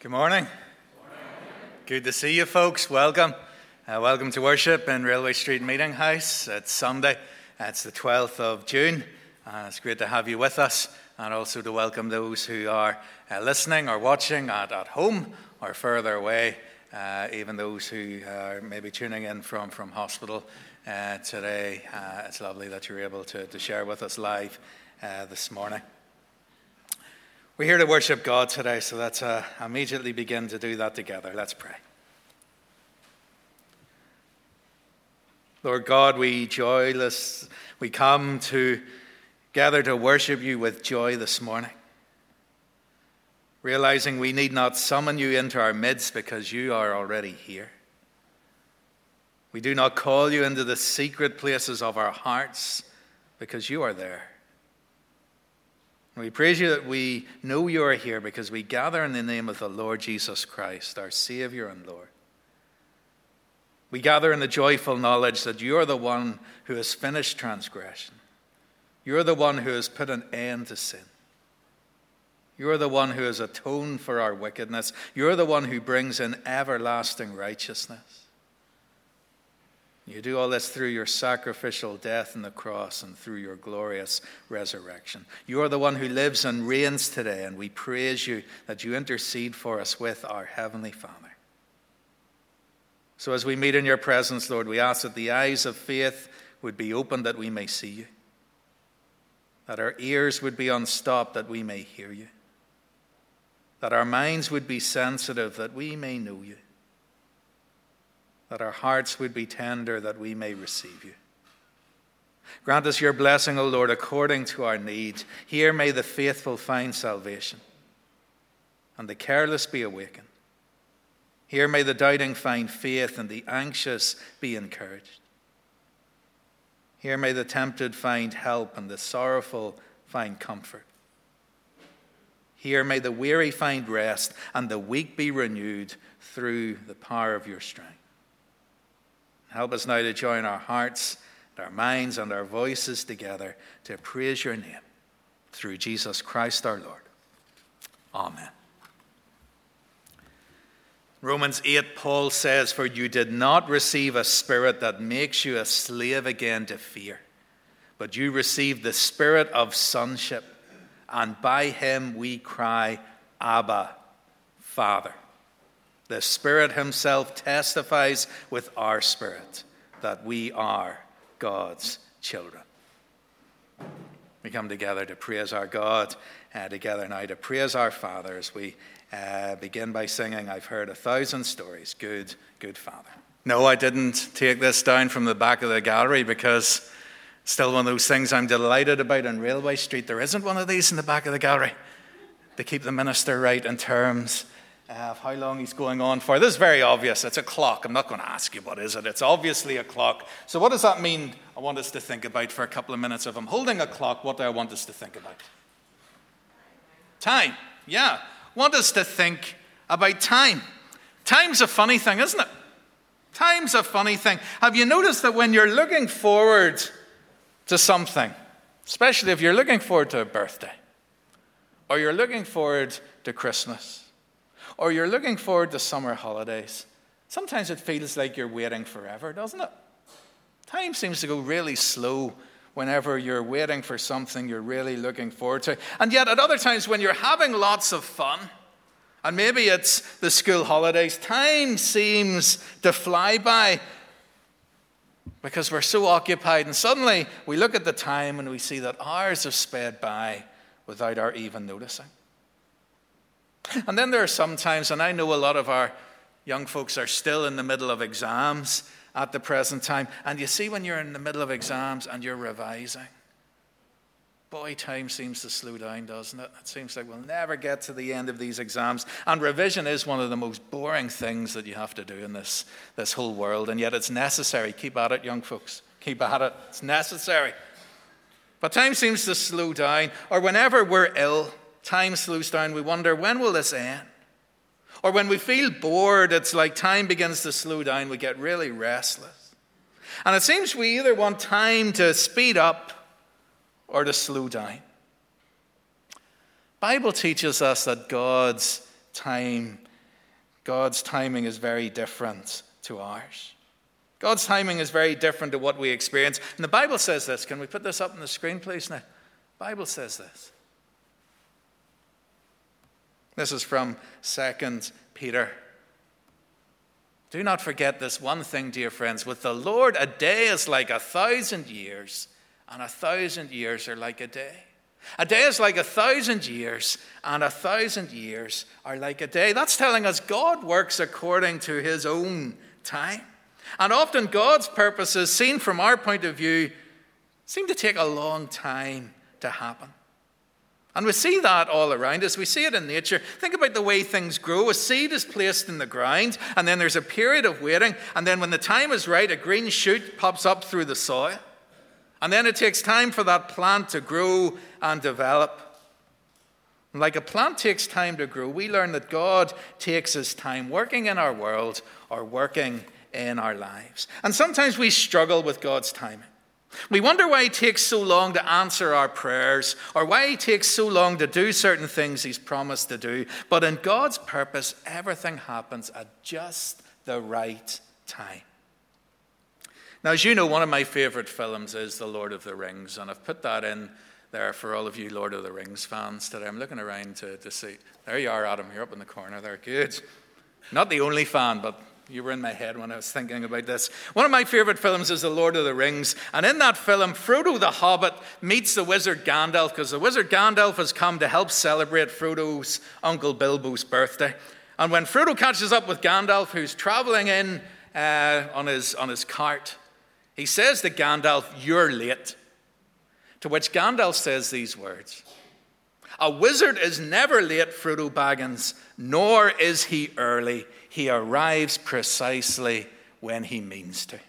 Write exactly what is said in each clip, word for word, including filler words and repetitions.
Good morning. Good morning. Good to see you folks. Welcome. Uh, welcome to worship in Railway Street Meeting House. It's Sunday. It's the twelfth of June. Uh, it's great to have you with us, and also to welcome those who are uh, listening or watching at, at home or further away, uh, even those who are maybe tuning in from, from hospital uh, today. Uh, it's lovely that you're able to, to share with us live uh, this morning. We're here to worship God today, so let's uh, immediately begin to do that together. Let's pray. Lord God, we joyless, we come to gather to worship you with joy this morning, realizing we need not summon you into our midst because you are already here. We do not call you into the secret places of our hearts because you are there. We praise you that we know you are here because we gather in the name of the Lord Jesus Christ, our Savior and Lord. We gather in the joyful knowledge that you are the one who has finished transgression. You are the one who has put an end to sin. You are the one who has atoned for our wickedness. You are the one who brings in everlasting righteousness. You do all this through your sacrificial death on the cross and through your glorious resurrection. You are the one who lives and reigns today, and we praise you that you intercede for us with our Heavenly Father. So as we meet in your presence, Lord, we ask that the eyes of faith would be opened that we may see you, that our ears would be unstopped that we may hear you, that our minds would be sensitive that we may know you, that our hearts would be tender that we may receive you. Grant us your blessing, O Lord, according to our needs. Here may the faithful find salvation, and the careless be awakened. Here may the doubting find faith, and the anxious be encouraged. Here may the tempted find help, and the sorrowful find comfort. Here may the weary find rest, and the weak be renewed through the power of your strength. Help us now to join our hearts, our minds, and our voices together to praise your name through Jesus Christ our Lord. Amen. Romans eight, Paul says, "For you did not receive a spirit that makes you a slave again to fear, but you received the spirit of sonship, and by him we cry, Abba, Father." The Spirit himself testifies with our spirit that we are God's children. We come together to praise our God, uh, together now to praise our Father as we uh, begin by singing, "I've heard a thousand stories, good, good Father." No, I didn't take this down from the back of the gallery because it's still one of those things I'm delighted about on Railway Street. There isn't one of these in the back of the gallery to keep the minister right in terms of how long he's going on for. This is very obvious. It's a clock. I'm not going to ask you what is it. It's obviously a clock. So what does that mean? I want us to think about for a couple of minutes. If I'm holding a clock, what do I want us to think about? Time. Yeah. I want us to think about time. Time's a funny thing, isn't it? Time's a funny thing. Have you noticed that when you're looking forward to something, especially if you're looking forward to a birthday, or you're looking forward to Christmas, or you're looking forward to summer holidays, sometimes it feels like you're waiting forever, doesn't it? Time seems to go really slow whenever you're waiting for something you're really looking forward to. And yet at other times when you're having lots of fun, and maybe it's the school holidays, time seems to fly by because we're so occupied. And suddenly we look at the time and we see that hours have sped by without our even noticing. And then there are some times, and I know a lot of our young folks are still in the middle of exams at the present time, and you see when you're in the middle of exams and you're revising, boy, time seems to slow down, doesn't it? It seems like we'll never get to the end of these exams, and revision is one of the most boring things that you have to do in this, this whole world, and yet it's necessary. Keep at it, young folks. Keep at it. It's necessary. But time seems to slow down, or whenever we're ill, time slows down. We wonder, when will this end? Or when we feel bored, it's like time begins to slow down. We get really restless. And it seems we either want time to speed up or to slow down. Bible teaches us that God's time God's timing is very different to ours. God's timing is very different to what we experience. And the Bible says this. Can we put this up on the screen, please, now? The Bible says this. This is from Second Peter. Do not forget this one thing, dear friends. With the Lord, a day is like a thousand years, and a thousand years are like a day. A day is like a thousand years, and a thousand years are like a day. That's telling us God works according to his own time. And often God's purposes, seen from our point of view, seem to take a long time to happen. And we see that all around us. We see it in nature. Think about the way things grow. A seed is placed in the ground, and then there's a period of waiting, and then when the time is right, a green shoot pops up through the soil. And then it takes time for that plant to grow and develop. And like a plant takes time to grow, we learn that God takes his time working in our world or working in our lives. And sometimes we struggle with God's timing. We wonder why he takes so long to answer our prayers, or why he takes so long to do certain things he's promised to do. But in God's purpose, everything happens at just the right time. Now, as you know, one of my favorite films is The Lord of the Rings, and I've put that in there for all of you Lord of the Rings fans today. I'm looking around to, to see. There you are, Adam. You're up in the corner there. Good. Not the only fan, but you were in my head when I was thinking about this. One of my favorite films is The Lord of the Rings. And in that film, Frodo the Hobbit meets the wizard Gandalf, because the wizard Gandalf has come to help celebrate Frodo's uncle Bilbo's birthday. And when Frodo catches up with Gandalf, who's traveling in uh, on his, on his cart, he says to Gandalf, "You're late." To which Gandalf says these words, "A wizard is never late, Frodo Baggins, nor is he early. He arrives precisely when he means to."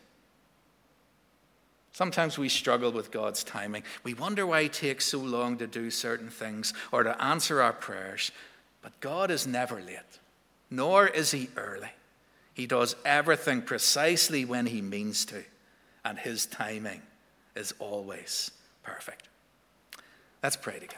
Sometimes we struggle with God's timing. We wonder why he takes so long to do certain things or to answer our prayers. But God is never late, nor is he early. He does everything precisely when he means to, and his timing is always perfect. Let's pray together.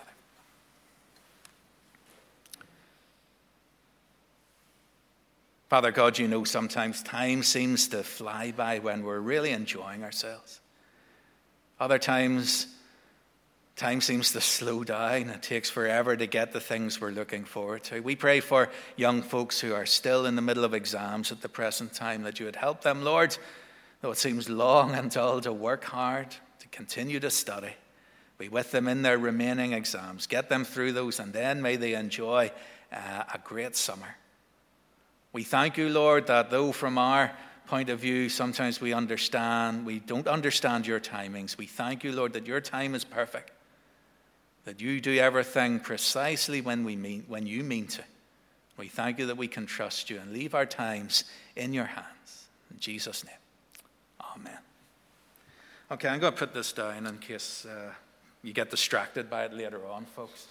Father God, you know sometimes time seems to fly by when we're really enjoying ourselves. Other times, time seems to slow down. It takes forever to get the things we're looking forward to. We pray for young folks who are still in the middle of exams at the present time, that you would help them, Lord, though it seems long and dull, to work hard, to continue to study. Be with them in their remaining exams. Get them through those, and then may they enjoy uh, a great summer. We thank you, Lord, that though from our point of view, sometimes we understand, we don't understand your timings. We thank you, Lord, that your time is perfect, that you do everything precisely when we mean, when you mean to. We thank you that we can trust you and leave our times in your hands. In Jesus' name, amen. Okay, I'm going to put this down in case uh, you get distracted by it later on, folks.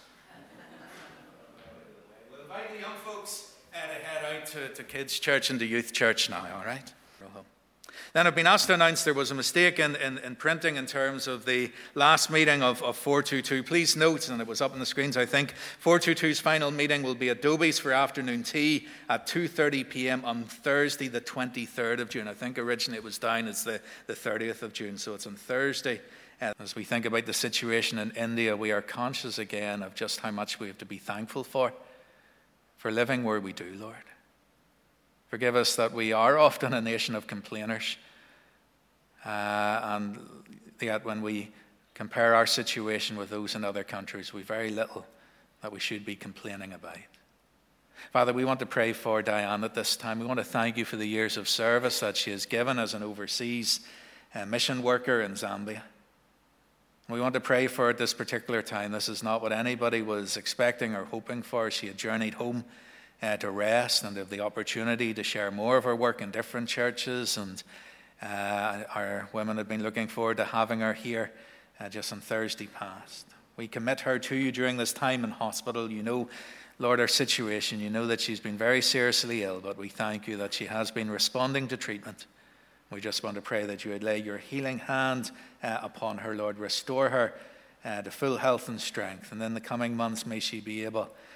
We'll invite the young folks uh, to head out to, to kids' church and to youth church now, all right? Then I've been asked to announce there was a mistake in, in, in printing in terms of the last meeting of, of four two two. Please note, and it was up on the screens, I think, four two two's final meeting will be at Dobie's for afternoon tea at two thirty p.m. on Thursday, the twenty-third of June. I think originally it was down as the, the thirtieth of June, so it's on Thursday. Uh, as we think about the situation in India, we are conscious again of just how much we have to be thankful for, for living where we do, Lord. Forgive us that we are often a nation of complainers. Uh, and yet when we compare our situation with those in other countries, we've very little that we should be complaining about. Father, we want to pray for Diane at this time. We want to thank you for the years of service that she has given as an overseas uh, mission worker in Zambia. We want to pray for her at this particular time. This is not what anybody was expecting or hoping for. She had journeyed home uh, to rest and have the opportunity to share more of her work in different churches, and Uh, our women have been looking forward to having her here uh, just on Thursday past. We commit her to you during this time in hospital. You know, Lord, her situation. You know that she's been very seriously ill, but we thank you that she has been responding to treatment. We just want to pray that you would lay your healing hand uh, upon her, Lord. Restore her uh, to full health and strength. And in the coming months, may she be able,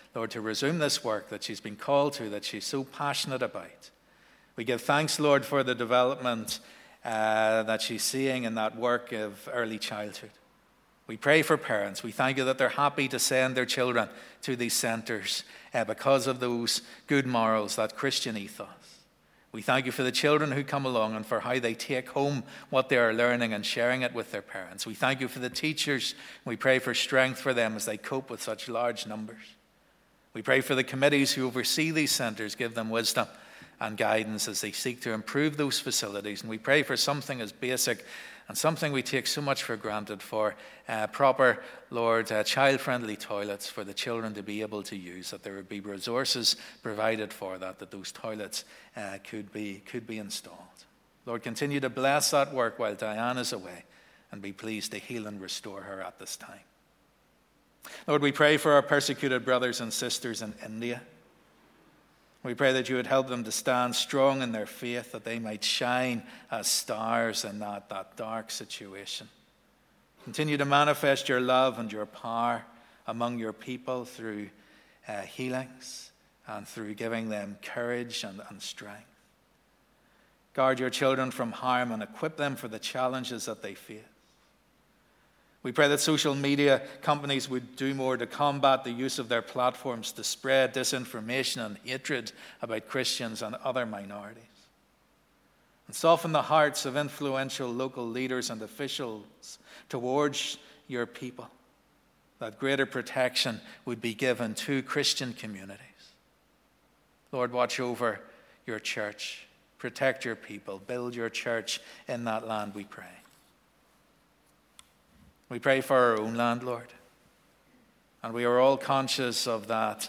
Lord, to resume this work that she's been called to, that she's so passionate about. We give thanks, Lord, for the development uh, that she's seeing in that work of early childhood. We pray for parents. We thank you that they're happy to send their children to these centres uh, because of those good morals, that Christian ethos. We thank you for the children who come along and for how they take home what they are learning and sharing it with their parents. We thank you for the teachers. We pray for strength for them as they cope with such large numbers. We pray for the committees who oversee these centres. Give them wisdom and guidance as they seek to improve those facilities. And we pray for something as basic and something we take so much for granted, for uh, proper, Lord, uh, child-friendly toilets for the children to be able to use, that there would be resources provided for that, that those toilets uh, could be could be installed. Lord, continue to bless that work while Diane is away, and be pleased to heal and restore her at this time. Lord, we pray for our persecuted brothers and sisters in India. We pray that you would help them to stand strong in their faith, that they might shine as stars in that, that dark situation. Continue to manifest your love and your power among your people through uh, healings and through giving them courage and, and strength. Guard your children from harm and equip them for the challenges that they face. We pray that social media companies would do more to combat the use of their platforms to spread disinformation and hatred about Christians and other minorities. And soften the hearts of influential local leaders and officials towards your people, that greater protection would be given to Christian communities. Lord, watch over your church. Protect your people. Build your church in that land, we pray. We pray for our own land, Lord. And we are all conscious of that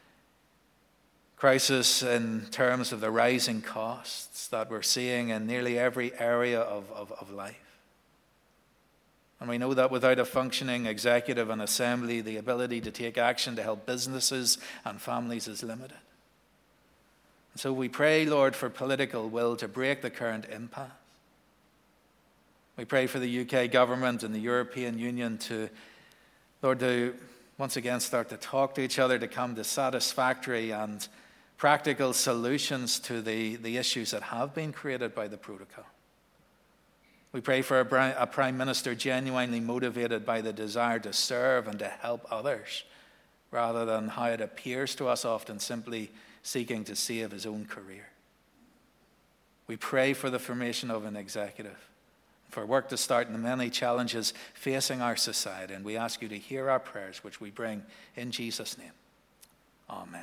crisis in terms of the rising costs that we're seeing in nearly every area of, of, of life. And we know that without a functioning executive and assembly, the ability to take action to help businesses and families is limited. And so we pray, Lord, for political will to break the current impasse. We pray for the U K government and the European Union to, Lord, to once again start to talk to each other, to come to satisfactory and practical solutions to the, the issues that have been created by the protocol. We pray for a, a Prime Minister genuinely motivated by the desire to serve and to help others, rather than how it appears to us often simply seeking to save his own career. We pray for the formation of an executive, for work to start in the many challenges facing our society. And we ask you to hear our prayers, which we bring in Jesus' name. Amen.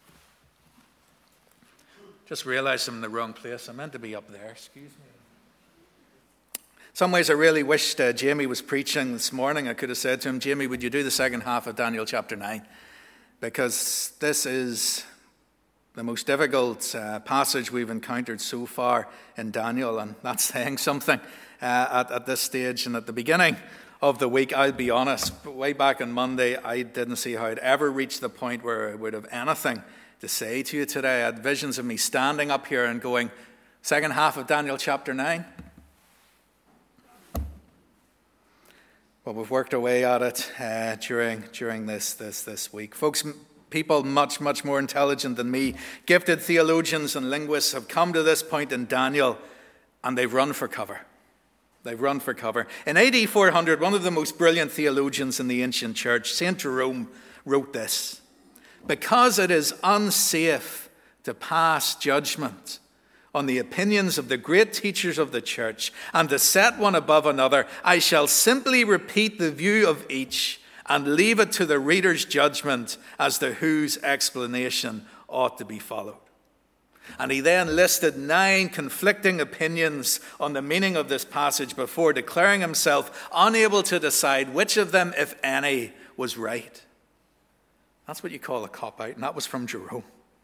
Just realized I'm in the wrong place. I meant to be up there. Excuse me. Some ways I really wished uh, Jamie was preaching this morning. I could have said to him, Jamie, would you do the second half of Daniel chapter nine? Because this is the most difficult uh, passage we've encountered so far in Daniel, and that's saying something. Uh, at, at this stage and at the beginning of the week, I'll be honest, way back on Monday, I didn't see how I'd ever reach the point where I would have anything to say to you today. I had visions of me standing up here and going, second half of Daniel chapter nine. Well, we've worked our way at it uh, during during this this this week. Folks, people much, much more intelligent than me, gifted theologians and linguists, have come to this point in Daniel and they've run for cover. They've run for cover. In A D four hundred, one of the most brilliant theologians in the ancient church, Saint Jerome, wrote this: because it is unsafe to pass judgment on the opinions of the great teachers of the church and to set one above another, I shall simply repeat the view of each and leave it to the reader's judgment as to whose explanation ought to be followed. And he then listed nine conflicting opinions on the meaning of this passage before declaring himself unable to decide which of them, if any, was right. That's what you call a cop-out, and that was from Jerome.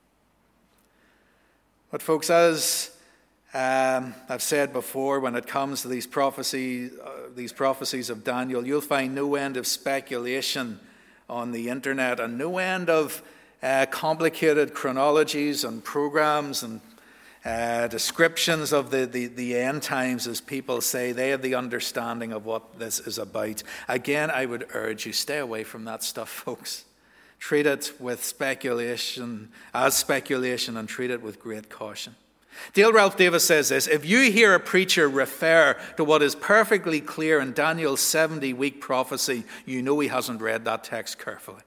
But folks, as um, I've said before, when it comes to these prophecies, uh, these prophecies of Daniel, you'll find no end of speculation on the internet and no end of Uh, complicated chronologies and programs and uh, descriptions of the, the, the end times, as people say. They have the understanding of what this is about. Again, I would urge you, stay away from that stuff, folks. treat it with speculation, as speculation, and treat it with great caution. Dale Ralph Davis says this: if you hear a preacher refer to what is perfectly clear in Daniel's seventy-week prophecy, you know he hasn't read that text carefully.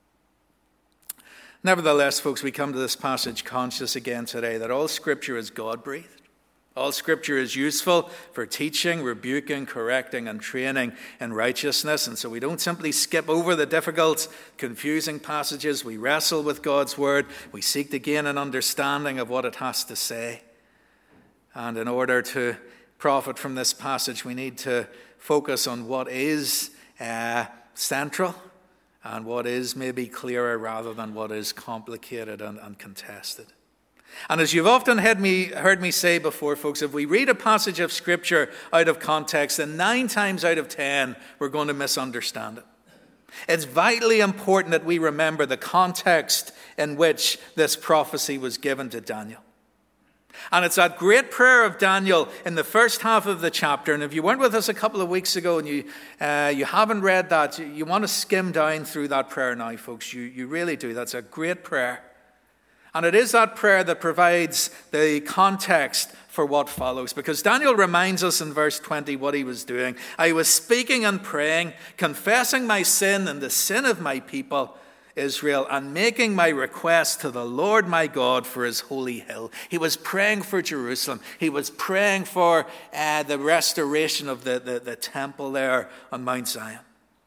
Nevertheless, folks, we come to this passage conscious again today that all Scripture is God-breathed. All Scripture is useful for teaching, rebuking, correcting, and training in righteousness. And so we don't simply skip over the difficult, confusing passages. We wrestle with God's Word. We seek to gain an understanding of what it has to say. And in order to profit from this passage, we need to focus on what is uh, central and what is maybe clearer rather than what is complicated and, and contested. And as you've often heard me, heard me say before, folks, if we read a passage of Scripture out of context, then nine times out of ten, we're going to misunderstand it. It's vitally important that we remember the context in which this prophecy was given to Daniel. And it's that great prayer of Daniel in the first half of the chapter. And if you weren't with us a couple of weeks ago and you uh, you haven't read that, you, you want to skim down through that prayer now, folks. You, you really do. That's a great prayer. And it is that prayer that provides the context for what follows. Because Daniel reminds us in verse twenty what he was doing. I was speaking and praying, confessing my sin and the sin of my people, Israel, and making my request to the Lord my God for his holy hill. He was praying for Jerusalem. He was praying for uh, the restoration of the, the, the temple there on Mount Zion.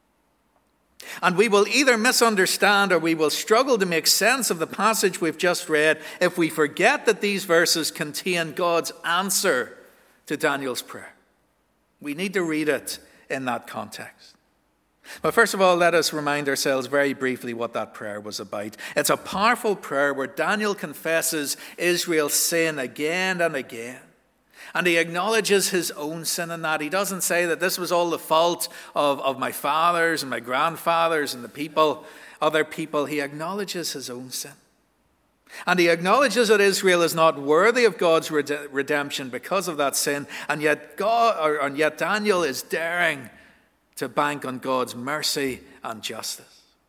And we will either misunderstand or we will struggle to make sense of the passage we've just read if we forget that these verses contain God's answer to Daniel's prayer. We need to read it in that context. But first of all, let us remind ourselves very briefly what that prayer was about. It's a powerful prayer where Daniel confesses Israel's sin again and again. And he acknowledges his own sin in that. He doesn't say that this was all the fault of, of my fathers and my grandfathers and the people, other people. He acknowledges his own sin. And he acknowledges that Israel is not worthy of God's redemption because of that sin. And yet God, or, and yet Daniel is daring to bank on God's mercy and justice.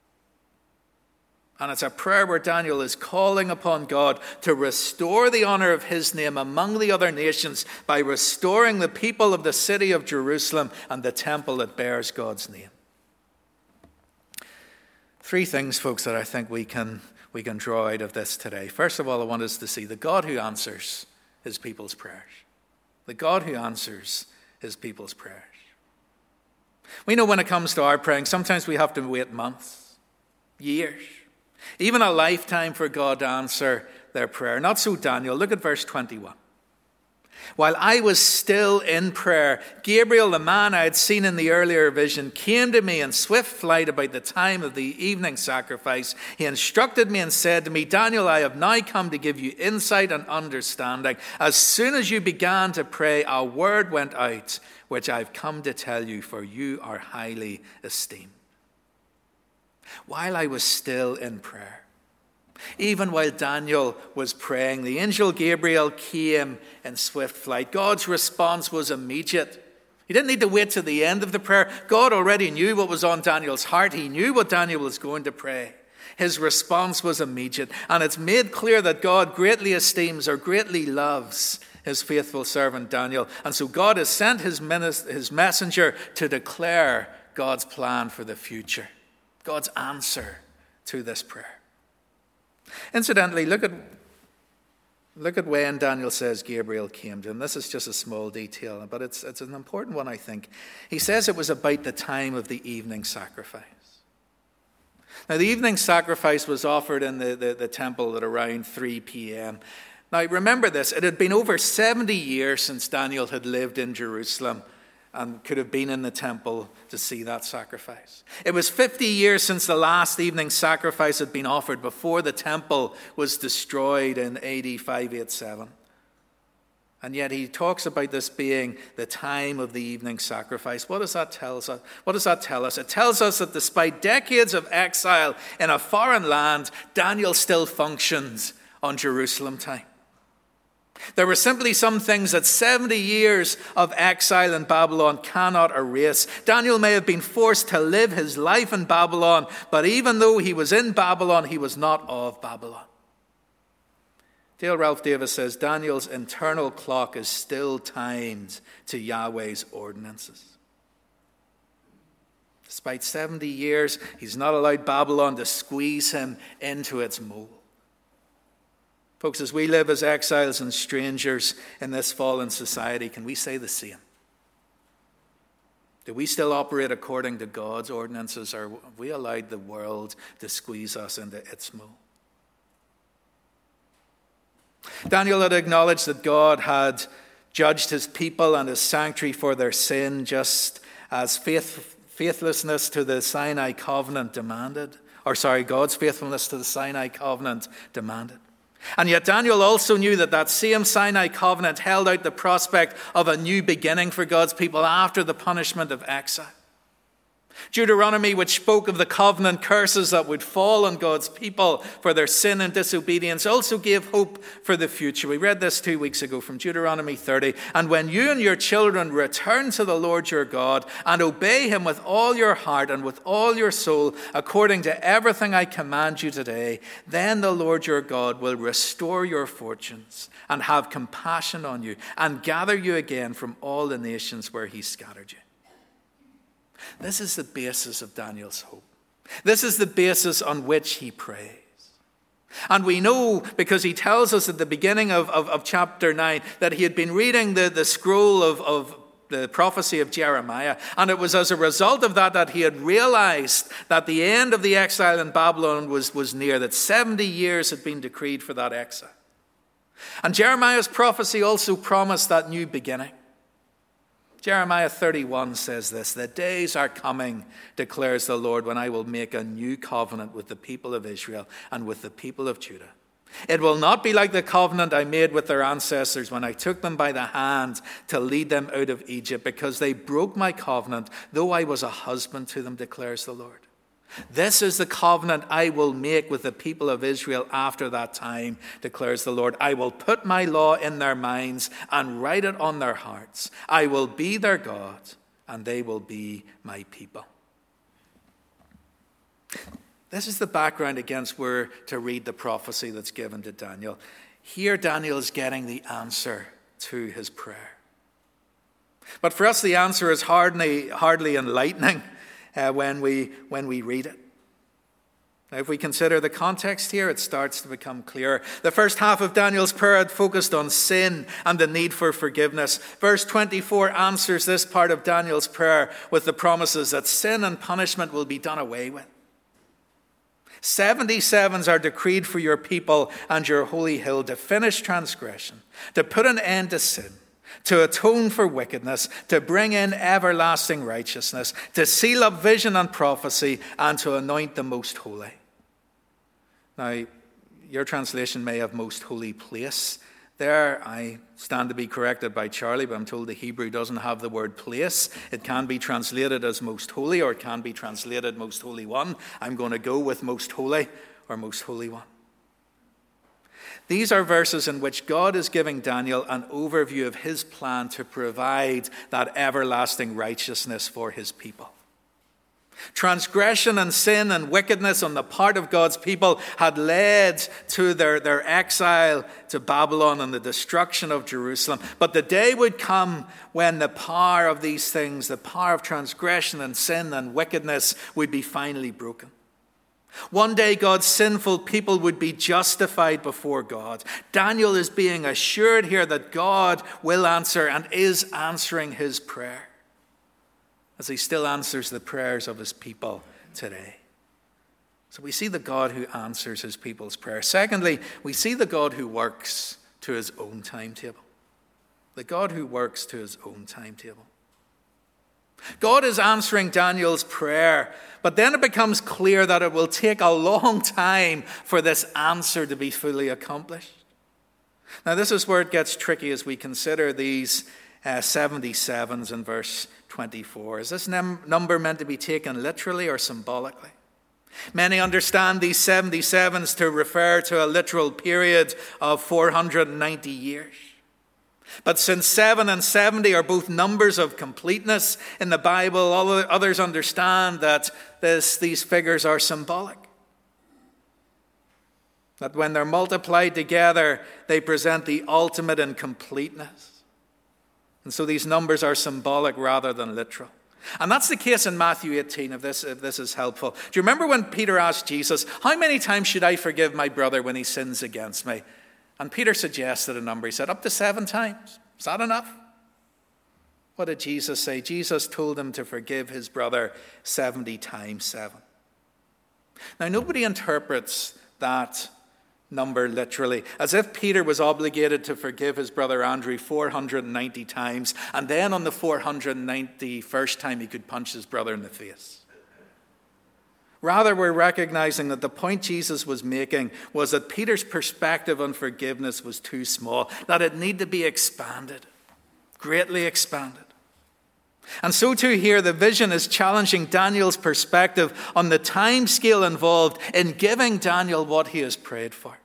And it's a prayer where Daniel is calling upon God to restore the honor of his name among the other nations by restoring the people of the city of Jerusalem and the temple that bears God's name. Three things, folks, that I think we can, we can draw out of this today. First of all, I want us to see the God who answers his people's prayers. The God who answers his people's prayers. We know when it comes to our praying, sometimes we have to wait months, years, even a lifetime for God to answer their prayer. Not so Daniel. Look at verse twenty-one. While I was still in prayer, Gabriel, the man I had seen in the earlier vision, came to me in swift flight about the time of the evening sacrifice. He instructed me and said to me, Daniel, I have now come to give you insight and understanding. As soon as you began to pray, a word went out, which I've come to tell you, for you are highly esteemed. While I was still in prayer, even while Daniel was praying, the angel Gabriel came in swift flight. God's response was immediate. He didn't need to wait to the end of the prayer. God already knew what was on Daniel's heart. He knew what Daniel was going to pray. His response was immediate. And it's made clear that God greatly esteems or greatly loves his faithful servant Daniel. And so God has sent his, minister, his messenger to declare God's plan for the future. God's answer to this prayer. Incidentally, look at, look at when Daniel says Gabriel came to him. This is just a small detail, but it's, it's an important one, I think. He says it was about the time of the evening sacrifice. Now, the evening sacrifice was offered in the, the, the temple at around three p.m. Now, remember this. It had been over seventy years since Daniel had lived in Jerusalem and could have been in the temple to see that sacrifice. It was fifty years since the last evening sacrifice had been offered before the temple was destroyed in A D five eighty-seven. And yet he talks about this being the time of the evening sacrifice. What does that tell us? What does that tell us? It tells us that despite decades of exile in a foreign land, Daniel still functions on Jerusalem time. There were simply some things that seventy years of exile in Babylon cannot erase. Daniel may have been forced to live his life in Babylon, but even though he was in Babylon, he was not of Babylon. Dale Ralph Davis says, Daniel's internal clock is still timed to Yahweh's ordinances. Despite seventy years, he's not allowed Babylon to squeeze him into its mold. Folks, as we live as exiles and strangers in this fallen society, can we say the same? Do we still operate according to God's ordinances, or have we allowed the world to squeeze us into its mold? Daniel had acknowledged that God had judged his people and his sanctuary for their sin, just as faith, faithlessness to the Sinai covenant demanded. Or sorry, God's faithfulness to the Sinai covenant demanded. And yet Daniel also knew that that same Sinai covenant held out the prospect of a new beginning for God's people after the punishment of exile. Deuteronomy, which spoke of the covenant curses that would fall on God's people for their sin and disobedience, also gave hope for the future. We read this two weeks ago from Deuteronomy thirty. And when you and your children return to the Lord your God and obey him with all your heart and with all your soul, according to everything I command you today, then the Lord your God will restore your fortunes and have compassion on you and gather you again from all the nations where he scattered you. This is the basis of Daniel's hope. This is the basis on which he prays. And we know, because he tells us at the beginning of, of, of chapter nine, that he had been reading the, the scroll of, of the prophecy of Jeremiah. And it was as a result of that that he had realized that the end of the exile in Babylon was, was near, that seventy years had been decreed for that exile. And Jeremiah's prophecy also promised that new beginning. Jeremiah thirty-one says this, the days are coming, declares the Lord, when I will make a new covenant with the people of Israel and with the people of Judah. It will not be like the covenant I made with their ancestors when I took them by the hand to lead them out of Egypt, because they broke my covenant, though I was a husband to them, declares the Lord. This is the covenant I will make with the people of Israel after that time, declares the Lord. I will put my law in their minds and write it on their hearts. I will be their God, and they will be my people. This is the background against where to read the prophecy that's given to Daniel. Here Daniel is getting the answer to his prayer. But for us, the answer is hardly, hardly enlightening. Uh, when we when we read it. Now, if we consider the context here, it starts to become clearer. The first half of Daniel's prayer had focused on sin and the need for forgiveness. Verse twenty-four answers this part of Daniel's prayer with the promises that sin and punishment will be done away with. Seventy sevens are decreed for your people and your holy hill to finish transgression, to put an end to sin, to atone for wickedness, to bring in everlasting righteousness, to seal up vision and prophecy, and to anoint the most holy. Now, your translation may have most holy place. There, I stand to be corrected by Charlie, but I'm told the Hebrew doesn't have the word place. It can be translated as most holy, or it can be translated most holy one. I'm going to go with most holy, or most holy one. These are verses in which God is giving Daniel an overview of his plan to provide that everlasting righteousness for his people. Transgression and sin and wickedness on the part of God's people had led to their, their exile to Babylon and the destruction of Jerusalem. But the day would come when the power of these things, the power of transgression and sin and wickedness, would be finally broken. One day God's sinful people would be justified before God. Daniel is being assured here that God will answer and is answering his prayer, as he still answers the prayers of his people today. So we see the God who answers his people's prayer. Secondly, we see the God who works to his own timetable. The God who works to his own timetable. God is answering Daniel's prayer, but then it becomes clear that it will take a long time for this answer to be fully accomplished. Now, this is where it gets tricky as we consider these uh, seventy-sevens in verse twenty-four. Is this num- number meant to be taken literally or symbolically? Many understand these seventy-sevens to refer to a literal period of four hundred ninety years. But since seven and seventy are both numbers of completeness in the Bible, others understand that this, these figures are symbolic. That when they're multiplied together, they present the ultimate in completeness. And so these numbers are symbolic rather than literal. And that's the case in Matthew eighteen, if this, if this is helpful. Do you remember when Peter asked Jesus, how many times should I forgive my brother when he sins against me? And Peter suggested a number. He said, up to seven times. Is that enough? What did Jesus say? Jesus told him to forgive his brother seventy times seven. Now, nobody interprets that number literally, as if Peter was obligated to forgive his brother Andrew four hundred ninety times, and then on the four hundred ninety-first time he could punch his brother in the face. Rather, we're recognizing that the point Jesus was making was that Peter's perspective on forgiveness was too small, that it needed to be expanded, greatly expanded. And so too here, the vision is challenging Daniel's perspective on the time scale involved in giving Daniel what he has prayed for.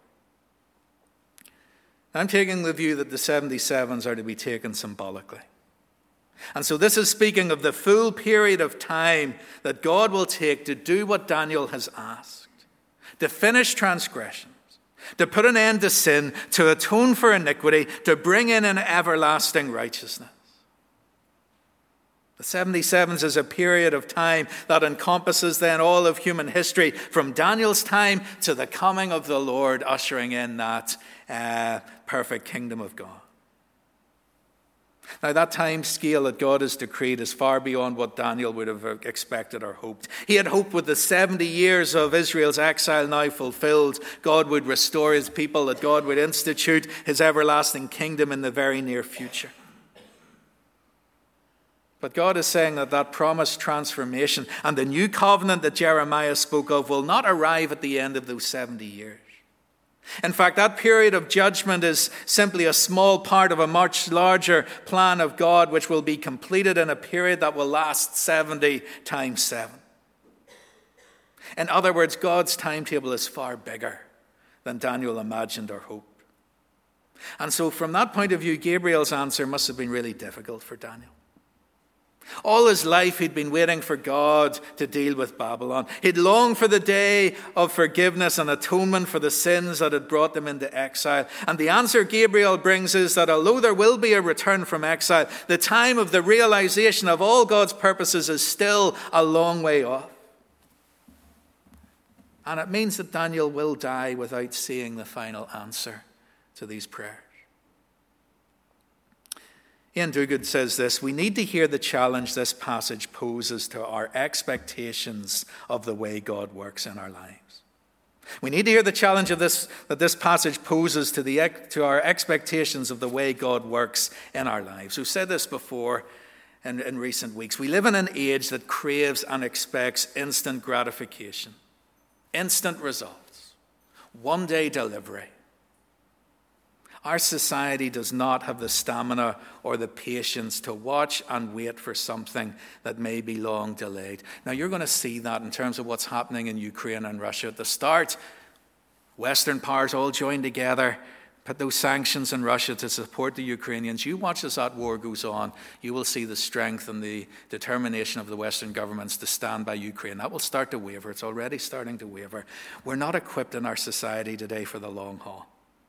I'm taking the view that the seventy-sevens are to be taken symbolically. And so this is speaking of the full period of time that God will take to do what Daniel has asked, to finish transgressions, to put an end to sin, to atone for iniquity, to bring in an everlasting righteousness. The seventy-sevens is a period of time that encompasses then all of human history from Daniel's time to the coming of the Lord, ushering in that uh, perfect kingdom of God. Now, that time scale that God has decreed is far beyond what Daniel would have expected or hoped. He had hoped with the seventy years of Israel's exile now fulfilled, God would restore his people, that God would institute his everlasting kingdom in the very near future. But God is saying that that promised transformation and the new covenant that Jeremiah spoke of will not arrive at the end of those seventy years. In fact, that period of judgment is simply a small part of a much larger plan of God, which will be completed in a period that will last seventy times seven. In other words, God's timetable is far bigger than Daniel imagined or hoped. And so from that point of view, Gabriel's answer must have been really difficult for Daniel. All his life he'd been waiting for God to deal with Babylon. He'd longed for the day of forgiveness and atonement for the sins that had brought them into exile. And the answer Gabriel brings is that although there will be a return from exile, the time of the realization of all God's purposes is still a long way off. And it means that Daniel will die without seeing the final answer to these prayers. Ian Duguid says this: we need to hear the challenge this passage poses to our expectations of the way God works in our lives. We need to hear the challenge of this that this passage poses to the to our expectations of the way God works in our lives. We've said this before in, in recent weeks. We live in an age that craves and expects instant gratification, instant results, one-day delivery. Our society does not have the stamina or the patience to watch and wait for something that may be long delayed. Now, you're going to see that in terms of what's happening in Ukraine and Russia. At the start, Western powers all joined together, put those sanctions on Russia to support the Ukrainians. You watch as that war goes on, you will see the strength and the determination of the Western governments to stand by Ukraine. That will start to waver. It's already starting to waver. We're not equipped in our society today for the long haul.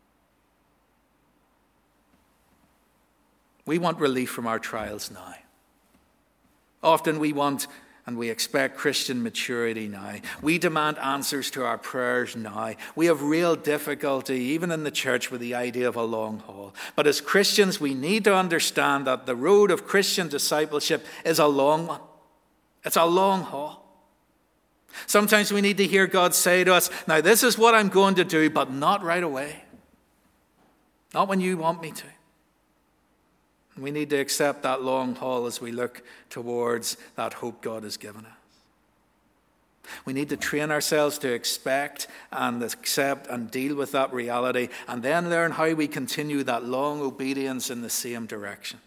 We want relief from our trials now. Often we want and we expect Christian maturity now. We demand answers to our prayers now. We have real difficulty, even in the church, with the idea of a long haul. But as Christians, we need to understand that the road of Christian discipleship is a long one. It's a long haul. Sometimes we need to hear God say to us, now this is what I'm going to do, but not right away. Not when you want me to. We need to accept that long haul as we look towards that hope God has given us. We need to train ourselves to expect and accept and deal with that reality, and then learn how we continue that long obedience in the same direction.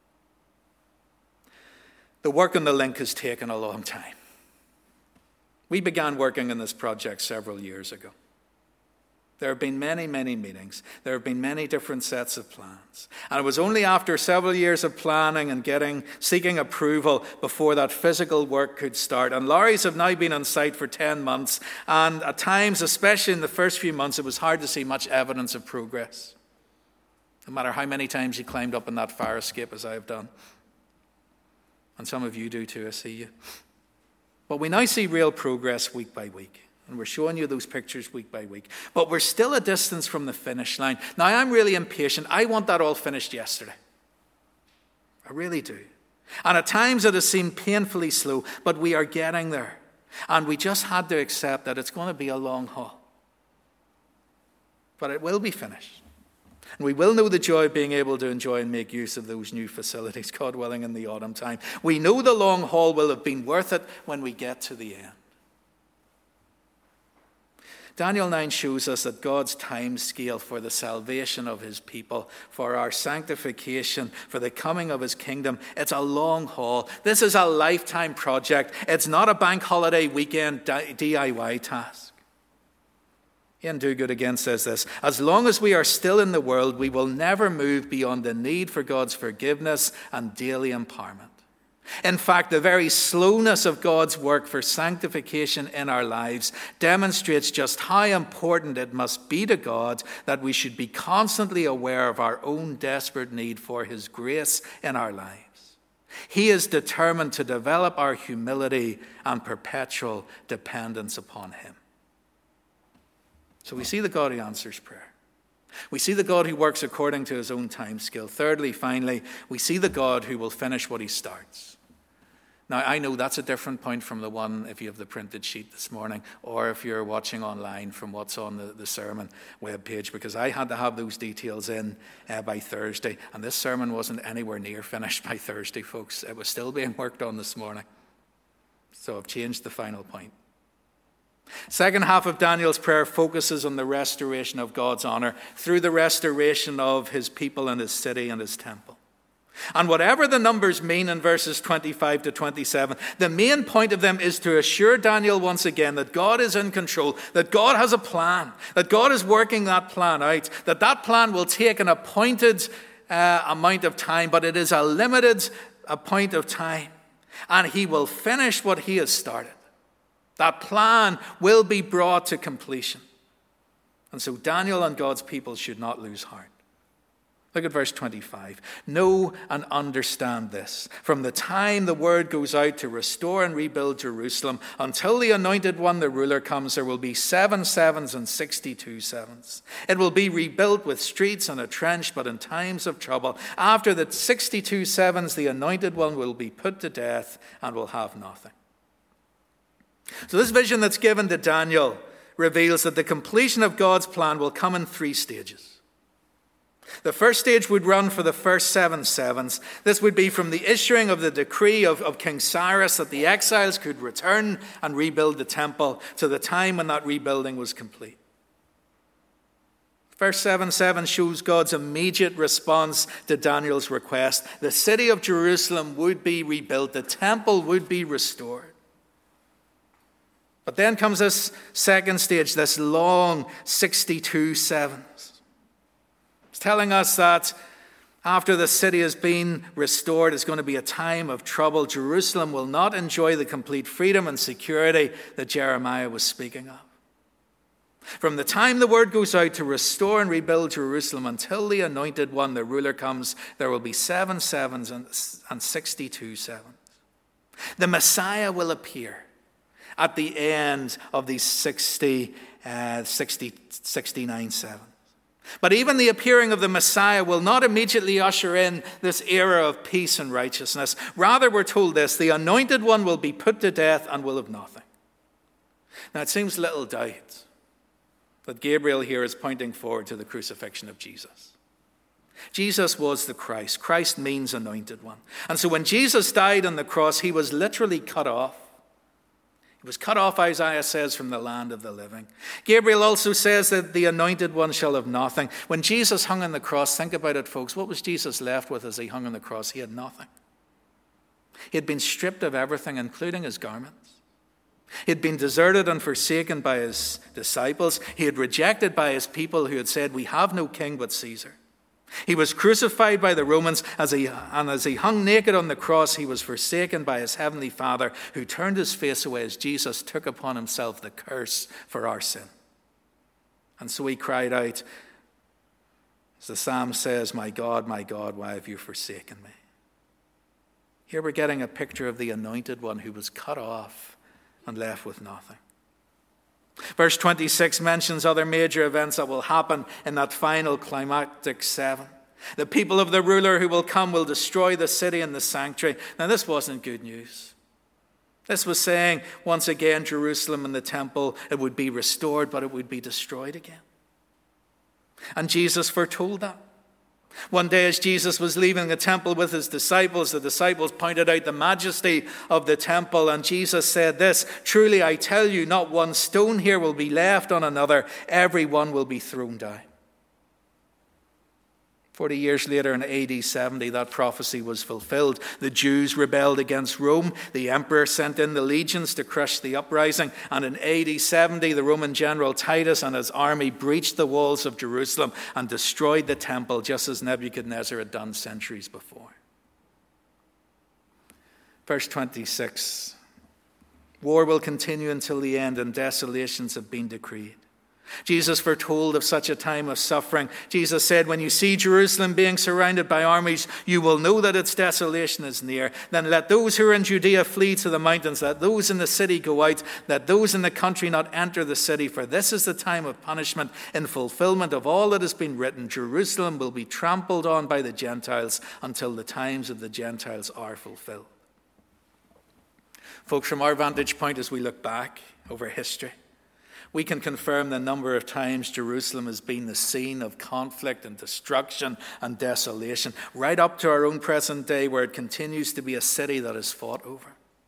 The work on the link has taken a long time. We began working on this project several years ago. There have been many, many meetings. There have been many different sets of plans. And it was only after several years of planning and getting, seeking approval before that physical work could start. And lorries have now been on site for ten months. And at times, especially in the first few months, it was hard to see much evidence of progress. No matter how many times you climbed up in that fire escape, as I have done. And some of you do too, I see you. But we now see real progress week by week. And we're showing you those pictures week by week. But we're still a distance from the finish line. Now, I'm really impatient. I want that all finished yesterday. I really do. And at times it has seemed painfully slow, but we are getting there. And we just had to accept that it's going to be a long haul. But it will be finished. And we will know the joy of being able to enjoy and make use of those new facilities, God willing, in the autumn time. We know the long haul will have been worth it when we get to the end. Daniel nine shows us that God's time scale for the salvation of his people, for our sanctification, for the coming of his kingdom, it's a long haul. This is a lifetime project. It's not a bank holiday weekend D I Y task. Ian Duguid again says this: as long as we are still in the world, we will never move beyond the need for God's forgiveness and daily empowerment. In fact, the very slowness of God's work for sanctification in our lives demonstrates just how important it must be to God that we should be constantly aware of our own desperate need for his grace in our lives. He is determined to develop our humility and perpetual dependence upon him. So we see the God who answers prayer. We see the God who works according to his own time scale. Thirdly, finally, we see the God who will finish what he starts. Now, I know that's a different point from the one if you have the printed sheet this morning, or if you're watching online from what's on the, the sermon webpage, because I had to have those details in uh, by Thursday, and this sermon wasn't anywhere near finished by Thursday, folks. It was still being worked on this morning. So I've changed the final point. Second half of Daniel's prayer focuses on the restoration of God's honor through the restoration of his people and his city and his temple. And whatever the numbers mean in verses twenty-five to twenty-seven, the main point of them is to assure Daniel once again that God is in control, that God has a plan, that God is working that plan out, that that plan will take an appointed uh, amount of time, but it is a limited a point of time, and he will finish what he has started. That plan will be brought to completion. And so Daniel and God's people should not lose heart. Look at verse twenty-five. Know and understand this. From the time the word goes out to restore and rebuild Jerusalem until the anointed one, the ruler, comes, there will be seven sevens and sixty-two sevens. It will be rebuilt with streets and a trench, but in times of trouble. After the sixty-two sevens, the anointed one will be put to death and will have nothing. So this vision that's given to Daniel reveals that the completion of God's plan will come in three stages. The first stage would run for the first seven sevens. This would be from the issuing of the decree of, of King Cyrus that the exiles could return and rebuild the temple to the time when that rebuilding was complete. Verse seven seven shows God's immediate response to Daniel's request. The city of Jerusalem would be rebuilt. The temple would be restored. But then comes this second stage, this long sixty-two sevens. It's telling us that after the city has been restored, it's going to be a time of trouble. Jerusalem will not enjoy the complete freedom and security that Jeremiah was speaking of. From the time the word goes out to restore and rebuild Jerusalem until the anointed one, the ruler, comes, there will be seven sevens and, and sixty-two sevens. The Messiah will appear at the end of these sixty, uh, sixty, sixty-nine sevens. But even the appearing of the Messiah will not immediately usher in this era of peace and righteousness. Rather, we're told this: the anointed one will be put to death and will have nothing. Now, it seems little doubt that Gabriel here is pointing forward to the crucifixion of Jesus. Jesus was the Christ. Christ means anointed one. And so when Jesus died on the cross, he was literally cut off. He was cut off, Isaiah says, from the land of the living. Gabriel also says that the anointed one shall have nothing. When Jesus hung on the cross, think about it, folks, what was Jesus left with as he hung on the cross? He had nothing. He had been stripped of everything, including his garments. He had been deserted and forsaken by his disciples. He had rejected by his people who had said, "We have no king but Caesar." He was crucified by the Romans, as he, and as he hung naked on the cross, he was forsaken by his heavenly Father, who turned his face away as Jesus took upon himself the curse for our sin. And so he cried out, as the psalm says, "My God, my God, why have you forsaken me?" Here we're getting a picture of the anointed one who was cut off and left with nothing. Verse twenty-six mentions other major events that will happen in that final climactic seven. The people of the ruler who will come will destroy the city and the sanctuary. Now, this wasn't good news. This was saying, once again, Jerusalem and the temple, it would be restored, but it would be destroyed again. And Jesus foretold that. One day as Jesus was leaving the temple with his disciples, the disciples pointed out the majesty of the temple, and Jesus said this, "Truly I tell you, not one stone here will be left on another. Every one will be thrown down." Forty years later, in A D seventy, that prophecy was fulfilled. The Jews rebelled against Rome. The emperor sent in the legions to crush the uprising. And in A D seventy, the Roman general Titus and his army breached the walls of Jerusalem and destroyed the temple, just as Nebuchadnezzar had done centuries before. Verse twenty-six. War will continue until the end, and desolations have been decreed. Jesus foretold of such a time of suffering. Jesus said, "When you see Jerusalem being surrounded by armies, you will know that its desolation is near. Then let those who are in Judea flee to the mountains. Let those in the city go out. Let those in the country not enter the city. For this is the time of punishment in fulfillment of all that has been written. Jerusalem will be trampled on by the Gentiles until the times of the Gentiles are fulfilled." Folks, from our vantage point as we look back over history, we can confirm the number of times Jerusalem has been the scene of conflict and destruction and desolation, right up to our own present day, where it continues to be a city that is fought over.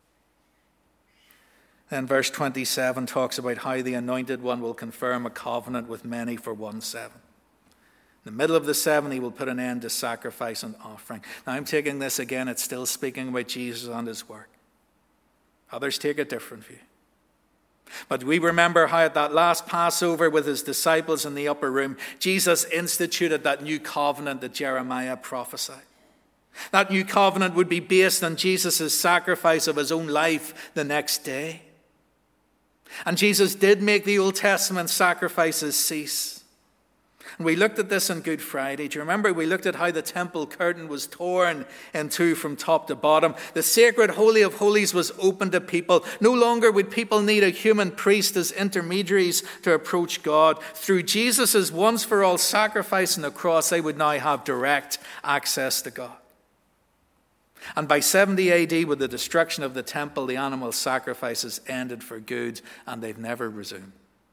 Then verse twenty-seven talks about how the anointed one will confirm a covenant with many for one seven. In the middle of the seven, he will put an end to sacrifice and offering. Now, I'm taking this again, it's still speaking about Jesus and his work. Others take a different view. But we remember how at that last Passover with his disciples in the upper room, Jesus instituted that new covenant that Jeremiah prophesied. That new covenant would be based on Jesus' sacrifice of his own life the next day. And Jesus did make the Old Testament sacrifices cease. And we looked at this on Good Friday. Do you remember? We looked at how the temple curtain was torn in two from top to bottom. The sacred Holy of Holies was open to people. No longer would people need a human priest as intermediaries to approach God. Through Jesus' once-for-all sacrifice on the cross, they would now have direct access to God. And by seventy A D, with the destruction of the temple, the animal sacrifices ended for good, and they've never resumed.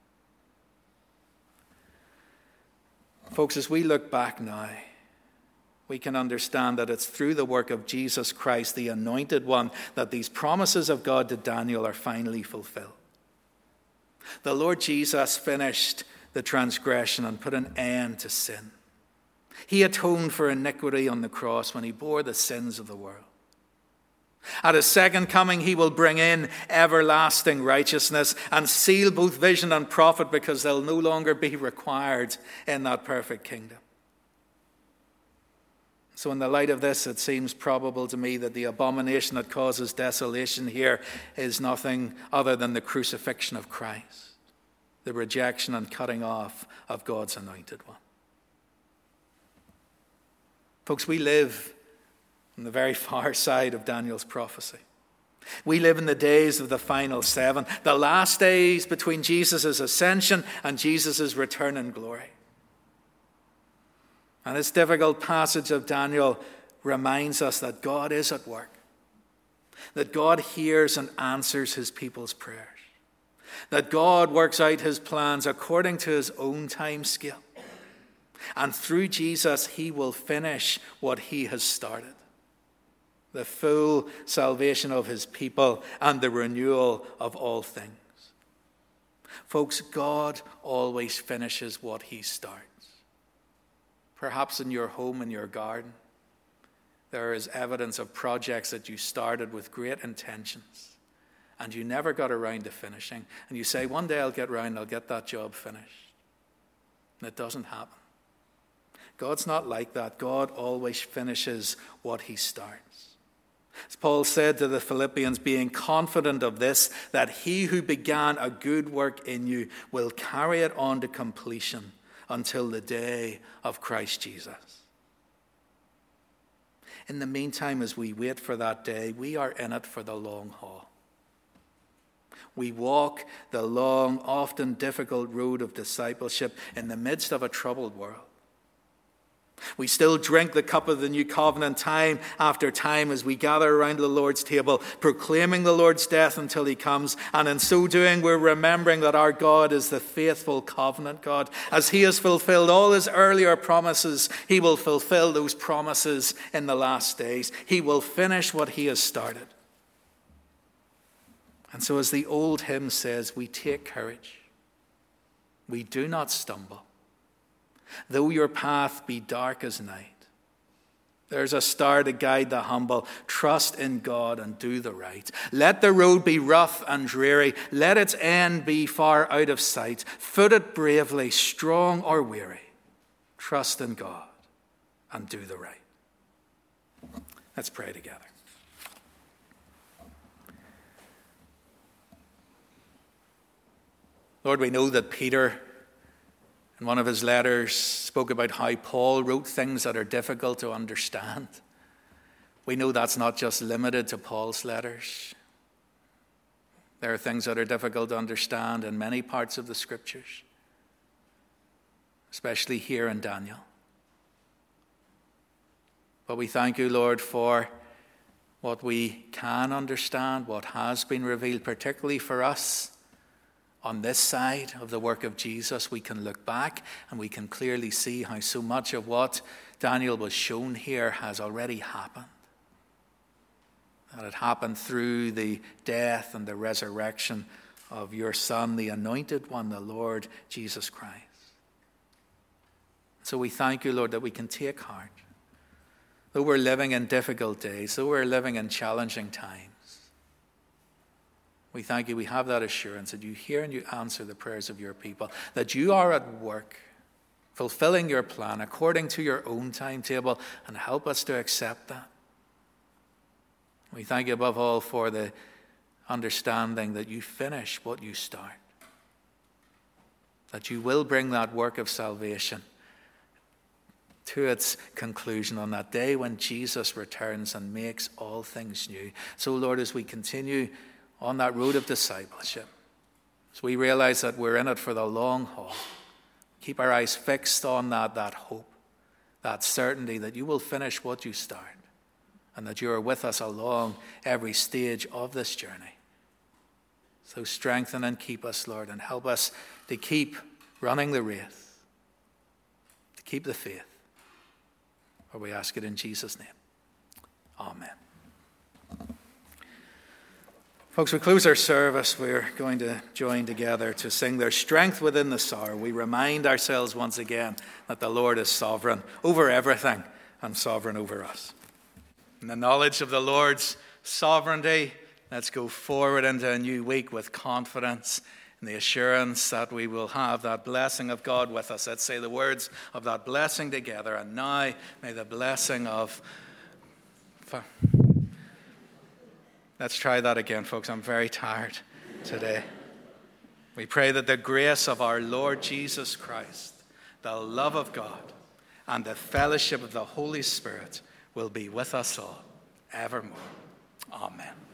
Folks, as we look back now, we can understand that it's through the work of Jesus Christ, the anointed one, that these promises of God to Daniel are finally fulfilled. The Lord Jesus finished the transgression and put an end to sin. He atoned for iniquity on the cross when he bore the sins of the world. At his second coming, he will bring in everlasting righteousness and seal both vision and prophet, because they'll no longer be required in that perfect kingdom. So in the light of this, it seems probable to me that the abomination that causes desolation here is nothing other than the crucifixion of Christ, the rejection and cutting off of God's anointed one. Folks, we live on the very far side of Daniel's prophecy. We live in the days of the final seven, the last days between Jesus' ascension and Jesus' return in glory. And this difficult passage of Daniel reminds us that God is at work, that God hears and answers his people's prayers, that God works out his plans according to his own time scale. And through Jesus, he will finish what he has started: the full salvation of his people and the renewal of all things. Folks, God always finishes what he starts. Perhaps in your home, in your garden, there is evidence of projects that you started with great intentions, and you never got around to finishing. And you say, one day I'll get round, I'll get that job finished. And it doesn't happen. God's not like that. God always finishes what he starts. As Paul said to the Philippians, being confident of this, that he who began a good work in you will carry it on to completion until the day of Christ Jesus. In the meantime, as we wait for that day, we are in it for the long haul. We walk the long, often difficult road of discipleship in the midst of a troubled world. We still drink the cup of the new covenant time after time as we gather around the Lord's table, proclaiming the Lord's death until he comes. And in so doing, we're remembering that our God is the faithful covenant God. As he has fulfilled all his earlier promises, he will fulfill those promises in the last days. He will finish what he has started. And so as the old hymn says, we take courage. We do not stumble. Though your path be dark as night, there's a star to guide the humble. Trust in God and do the right. Let the road be rough and dreary. Let its end be far out of sight. Foot it bravely, strong or weary. Trust in God and do the right. Let's pray together. Lord, we know that Peter, in one of his letters, spoke about how Paul wrote things that are difficult to understand. We know that's not just limited to Paul's letters. There are things that are difficult to understand in many parts of the Scriptures, especially here in Daniel. But we thank you, Lord, for what we can understand, what has been revealed, particularly for us. On this side of the work of Jesus, we can look back and we can clearly see how so much of what Daniel was shown here has already happened. That it happened through the death and the resurrection of your Son, the Anointed One, the Lord Jesus Christ. So we thank you, Lord, that we can take heart. Though we're living in difficult days, though we're living in challenging times, we thank you, we have that assurance that you hear and you answer the prayers of your people, that you are at work, fulfilling your plan according to your own timetable, and help us to accept that. We thank you above all for the understanding that you finish what you start, that you will bring that work of salvation to its conclusion on that day when Jesus returns and makes all things new. So, Lord, as we continue on that road of discipleship, as we realize that we're in it for the long haul, keep our eyes fixed on that, that hope, that certainty that you will finish what you start and that you are with us along every stage of this journey. So strengthen and keep us, Lord, and help us to keep running the race, to keep the faith. For we ask it in Jesus' name. Amen. Folks, we close our service. We're going to join together to sing There's Strength Within the Sorrow. We remind ourselves once again that the Lord is sovereign over everything and sovereign over us. In the knowledge of the Lord's sovereignty, let's go forward into a new week with confidence and the assurance that we will have that blessing of God with us. Let's say the words of that blessing together. And now may the blessing of... Let's try that again, folks. I'm very tired today. We pray that the grace of our Lord Jesus Christ, the love of God, and the fellowship of the Holy Spirit will be with us all evermore. Amen.